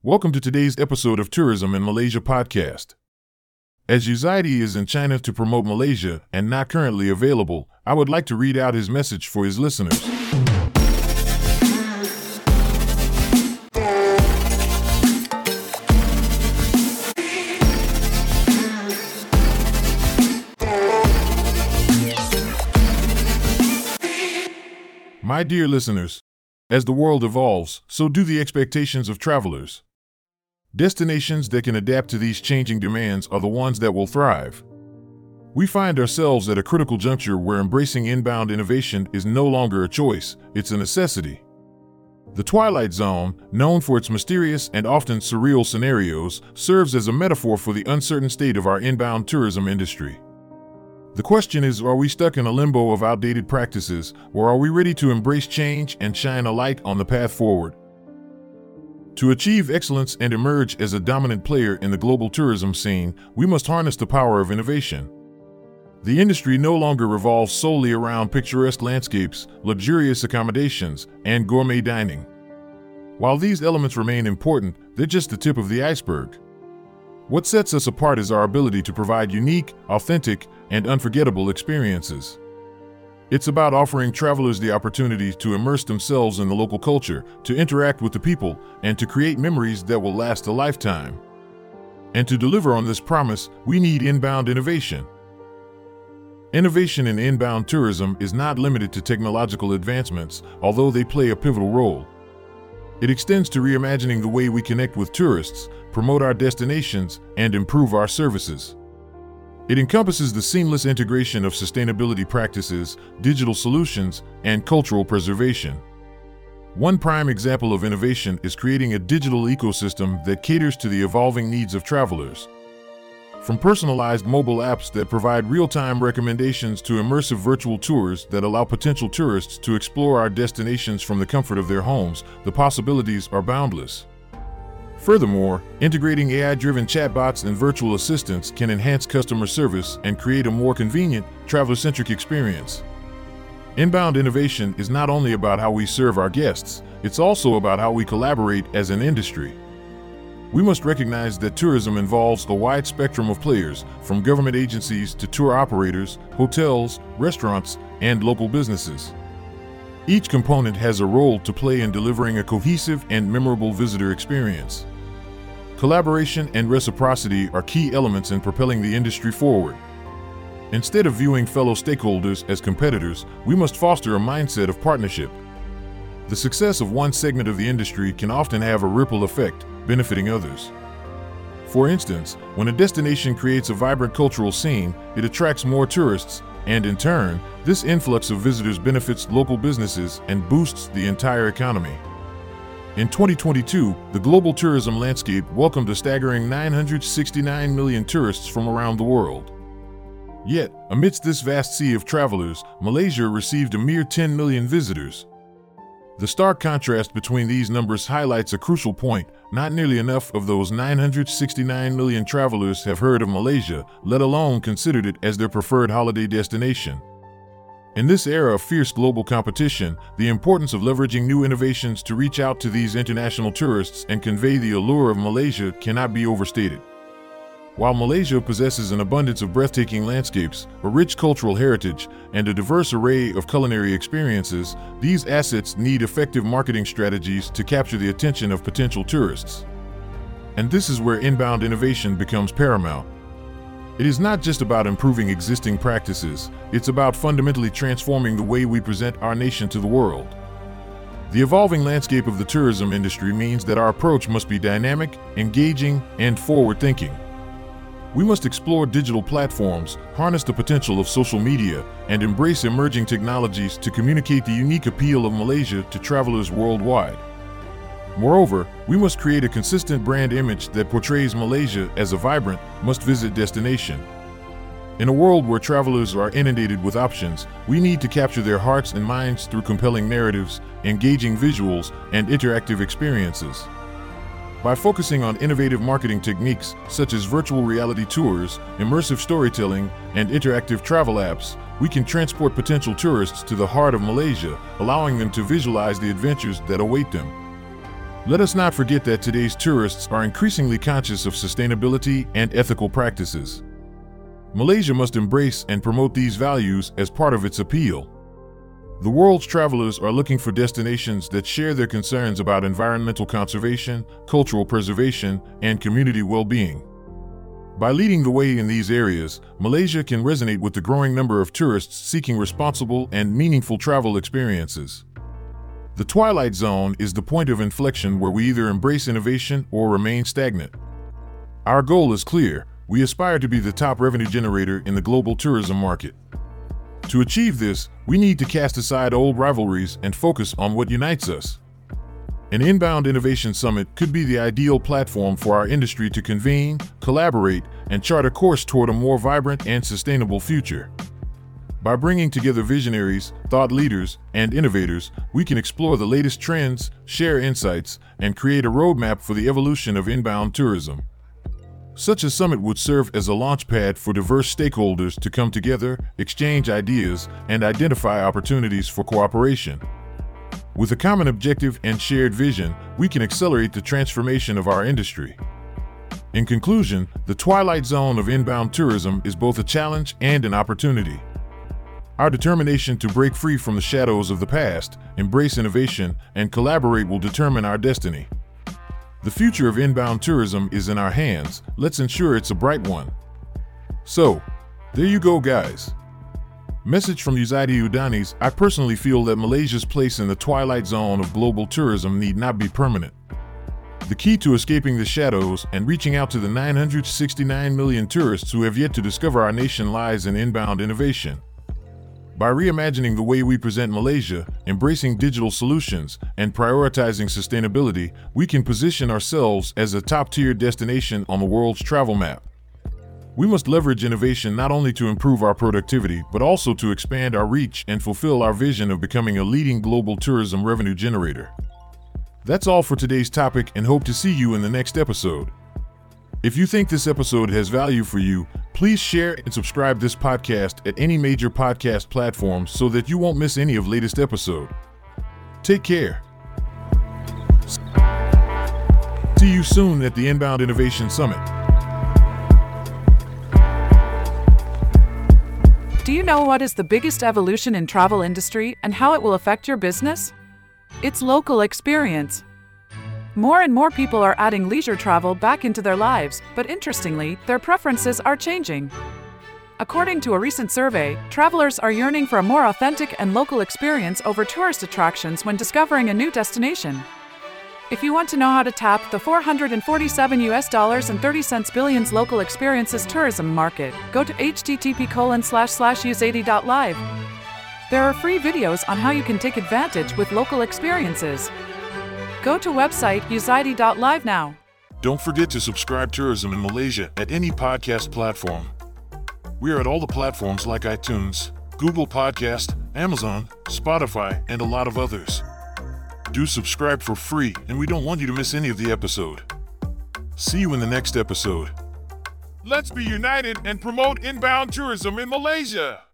Welcome to today's episode of Tourism in Malaysia podcast. As Yuzadi is in China to promote Malaysia and not currently available, I would like to read out his message for his listeners. My dear listeners, as the world evolves, so do the expectations of travelers. Destinations that can adapt to these changing demands are the ones that will thrive. We find ourselves at a critical juncture where embracing inbound innovation is no longer a choice, it's a necessity. The Twilight Zone, known for its mysterious and often surreal scenarios, serves as a metaphor for the uncertain state of our inbound tourism industry. The question is, are we stuck in a limbo of outdated practices, or are we ready to embrace change and shine a light on the path forward? To achieve excellence and emerge as a dominant player in the global tourism scene, we must harness the power of innovation. The industry no longer revolves solely around picturesque landscapes, luxurious accommodations, and gourmet dining. While these elements remain important, they're just the tip of the iceberg. What sets us apart is our ability to provide unique, authentic, and unforgettable experiences. It's about offering travelers the opportunity to immerse themselves in the local culture, to interact with the people, and to create memories that will last a lifetime. And to deliver on this promise, we need inbound innovation. Innovation in inbound tourism is not limited to technological advancements, although they play a pivotal role. It extends to reimagining the way we connect with tourists, promote our destinations, and improve our services. It encompasses the seamless integration of sustainability practices, digital solutions, and cultural preservation. One prime example of innovation is creating a digital ecosystem that caters to the evolving needs of travelers. From personalized mobile apps that provide real-time recommendations to immersive virtual tours that allow potential tourists to explore our destinations from the comfort of their homes, the possibilities are boundless. Furthermore, integrating AI-driven chatbots and virtual assistants can enhance customer service and create a more convenient, traveler-centric experience. Inbound innovation is not only about how we serve our guests, it's also about how we collaborate as an industry. We must recognize that tourism involves a wide spectrum of players, from government agencies to tour operators, hotels, restaurants, and local businesses. Each component has a role to play in delivering a cohesive and memorable visitor experience. Collaboration and reciprocity are key elements in propelling the industry forward. Instead of viewing fellow stakeholders as competitors, we must foster a mindset of partnership. The success of one segment of the industry can often have a ripple effect, benefiting others. For instance, when a destination creates a vibrant cultural scene, it attracts more tourists, and in turn, this influx of visitors benefits local businesses and boosts the entire economy. In 2022, the global tourism landscape welcomed a staggering 969 million tourists from around the world. Yet, amidst this vast sea of travelers, Malaysia received a mere 10 million visitors. The stark contrast between these numbers highlights a crucial point. Not nearly enough of those 969 million travelers have heard of Malaysia, let alone considered it as their preferred holiday destination. In this era of fierce global competition, the importance of leveraging new innovations to reach out to these international tourists and convey the allure of Malaysia cannot be overstated. While Malaysia possesses an abundance of breathtaking landscapes, a rich cultural heritage, and a diverse array of culinary experiences, these assets need effective marketing strategies to capture the attention of potential tourists. And this is where inbound innovation becomes paramount. It is not just about improving existing practices, it's about fundamentally transforming the way we present our nation to the world. The evolving landscape of the tourism industry means that our approach must be dynamic, engaging, and forward-thinking. We must explore digital platforms, harness the potential of social media, and embrace emerging technologies to communicate the unique appeal of Malaysia to travelers worldwide. Moreover, we must create a consistent brand image that portrays Malaysia as a vibrant, must-visit destination. In a world where travelers are inundated with options, we need to capture their hearts and minds through compelling narratives, engaging visuals, and interactive experiences. By focusing on innovative marketing techniques such as virtual reality tours, immersive storytelling, and interactive travel apps, we can transport potential tourists to the heart of Malaysia, allowing them to visualize the adventures that await them. Let us not forget that today's tourists are increasingly conscious of sustainability and ethical practices. Malaysia must embrace and promote these values as part of its appeal. The world's travelers are looking for destinations that share their concerns about environmental conservation, cultural preservation, and community well-being. By leading the way in these areas, Malaysia can resonate with the growing number of tourists seeking responsible and meaningful travel experiences. The Twilight Zone is the point of inflection where we either embrace innovation or remain stagnant. Our goal is clear: we aspire to be the top revenue generator in the global tourism market. To achieve this, we need to cast aside old rivalries and focus on what unites us. An Inbound Innovation Summit could be the ideal platform for our industry to convene, collaborate, and chart a course toward a more vibrant and sustainable future. By bringing together visionaries, thought leaders, and innovators, we can explore the latest trends, share insights, and create a roadmap for the evolution of inbound tourism. Such a summit would serve as a launchpad for diverse stakeholders to come together, exchange ideas, and identify opportunities for cooperation. With a common objective and shared vision, we can accelerate the transformation of our industry. In conclusion, the Twilight Zone of inbound tourism is both a challenge and an opportunity. Our determination to break free from the shadows of the past, embrace innovation, and collaborate will determine our destiny. The future of inbound tourism is in our hands. Let's ensure it's a bright one. So, there you go, guys. Message from Yuzaidi Udanis: I personally feel that Malaysia's place in the Twilight Zone of global tourism need not be permanent. The key to escaping the shadows and reaching out to the 969 million tourists who have yet to discover our nation lies in inbound innovation. By reimagining the way we present Malaysia, embracing digital solutions, and prioritizing sustainability, we can position ourselves as a top-tier destination on the world's travel map. We must leverage innovation not only to improve our productivity, but also to expand our reach and fulfill our vision of becoming a leading global tourism revenue generator. That's all for today's topic, and hope to see you in the next episode. If you think this episode has value for you, please share and subscribe this podcast at any major podcast platform so that you won't miss any of latest episode. Take care. See you soon at the Inbound Innovation Summit. Do you know what is the biggest evolution in travel industry and how it will affect your business? It's local experience. More and more people are adding leisure travel back into their lives, but interestingly, their preferences are changing. According to a recent survey, travelers are yearning for a more authentic and local experience over tourist attractions when discovering a new destination. If you want to know how to tap the $447.30 billion local experiences tourism market, go to http://yuzaidi.live. There are free videos on how you can take advantage with local experiences. Go to website yuzaidi.live now. Don't forget to subscribe Tourism in Malaysia at any podcast platform. We are at all the platforms like iTunes, Google Podcast, Amazon, Spotify, and a lot of others. Do subscribe for free, and we don't want you to miss any of the episode. See you in the next episode. Let's be united and promote inbound tourism in Malaysia.